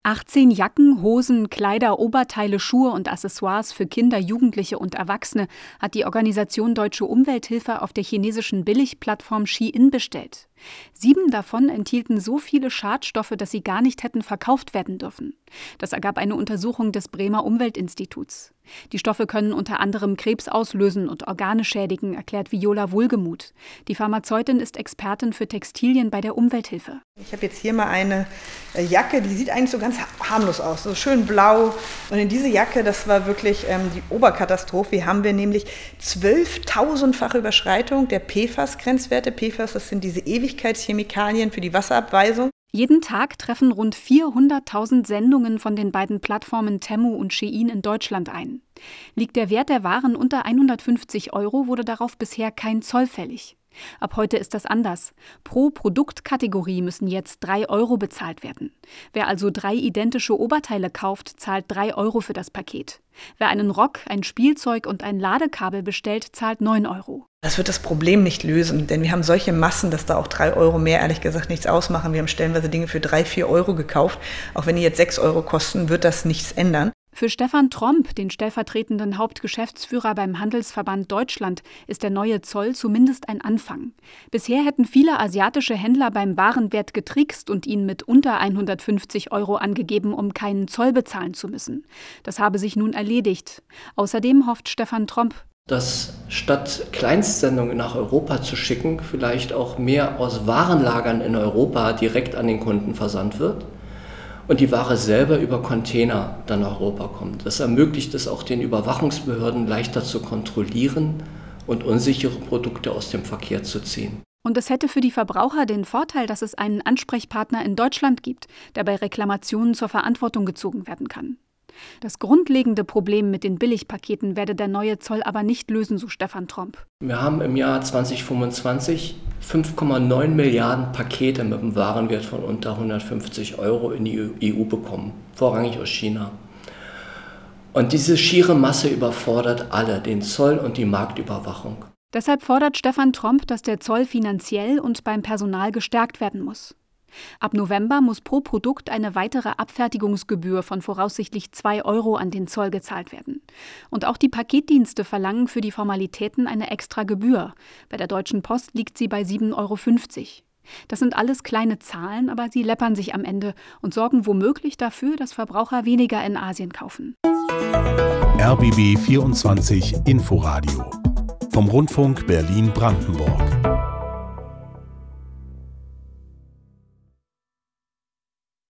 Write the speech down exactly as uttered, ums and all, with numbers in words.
achtzehn Jacken, Hosen, Kleider, Oberteile, Schuhe und Accessoires für Kinder, Jugendliche und Erwachsene hat die Organisation Deutsche Umwelthilfe auf der chinesischen Billigplattform Shein bestellt. Sieben davon enthielten so viele Schadstoffe, dass sie gar nicht hätten verkauft werden dürfen. Das ergab eine Untersuchung des Bremer Umweltinstituts. Die Stoffe können unter anderem Krebs auslösen und Organe schädigen, erklärt Viola Wohlgemuth. Die Pharmazeutin ist Expertin für Textilien bei der Umwelthilfe. Ich habe jetzt hier mal eine Jacke, die sieht eigentlich so ganz harmlos aus, so schön blau. Und in diese Jacke, das war wirklich ähm, die Oberkatastrophe. Hier haben wir nämlich zwölftausendfache Überschreitung der P F A S-Grenzwerte. P F A S, das sind diese Ewigkeitschemikalien für die Wasserabweisung. Jeden Tag treffen rund vierhunderttausend Sendungen von den beiden Plattformen Temu und Shein in Deutschland ein. Liegt der Wert der Waren unter hundertfünfzig Euro, wurde darauf bisher kein Zoll fällig. Ab heute ist das anders. Pro Produktkategorie müssen jetzt drei Euro bezahlt werden. Wer also drei identische Oberteile kauft, zahlt drei Euro für das Paket. Wer einen Rock, ein Spielzeug und ein Ladekabel bestellt, zahlt neun Euro. Das wird das Problem nicht lösen, denn wir haben solche Massen, dass da auch drei Euro mehr ehrlich gesagt nichts ausmachen. Wir haben stellenweise Dinge für drei, vier Euro gekauft. Auch wenn die jetzt sechs Euro kosten, wird das nichts ändern. Für Stefan Tromp, den stellvertretenden Hauptgeschäftsführer beim Handelsverband Deutschland, ist der neue Zoll zumindest ein Anfang. Bisher hätten viele asiatische Händler beim Warenwert getrickst und ihn mit unter hundertfünfzig Euro angegeben, um keinen Zoll bezahlen zu müssen. Das habe sich nun erledigt. Außerdem hofft Stefan Tromp, dass statt Kleinstsendungen nach Europa zu schicken, vielleicht auch mehr aus Warenlagern in Europa direkt an den Kunden versandt wird. Und die Ware selber über Container dann nach Europa kommt. Das ermöglicht es auch den Überwachungsbehörden leichter zu kontrollieren und unsichere Produkte aus dem Verkehr zu ziehen. Und es hätte für die Verbraucher den Vorteil, dass es einen Ansprechpartner in Deutschland gibt, der bei Reklamationen zur Verantwortung gezogen werden kann. Das grundlegende Problem mit den Billigpaketen werde der neue Zoll aber nicht lösen, so Stefan Tromp. Wir haben im Jahr zwanzig fünfundzwanzig fünf Komma neun Milliarden Pakete mit einem Warenwert von unter hundertfünfzig Euro in die E U bekommen, vorrangig aus China. Und diese schiere Masse überfordert alle, den Zoll und die Marktüberwachung. Deshalb fordert Stefan Tromp, dass der Zoll finanziell und beim Personal gestärkt werden muss. Ab November muss pro Produkt eine weitere Abfertigungsgebühr von voraussichtlich zwei Euro an den Zoll gezahlt werden. Und auch die Paketdienste verlangen für die Formalitäten eine extra Gebühr. Bei der Deutschen Post liegt sie bei sieben Euro fünfzig. Das sind alles kleine Zahlen, aber sie läppern sich am Ende und sorgen womöglich dafür, dass Verbraucher weniger in Asien kaufen. R B B vierundzwanzig Inforadio vom Rundfunk Berlin-Brandenburg.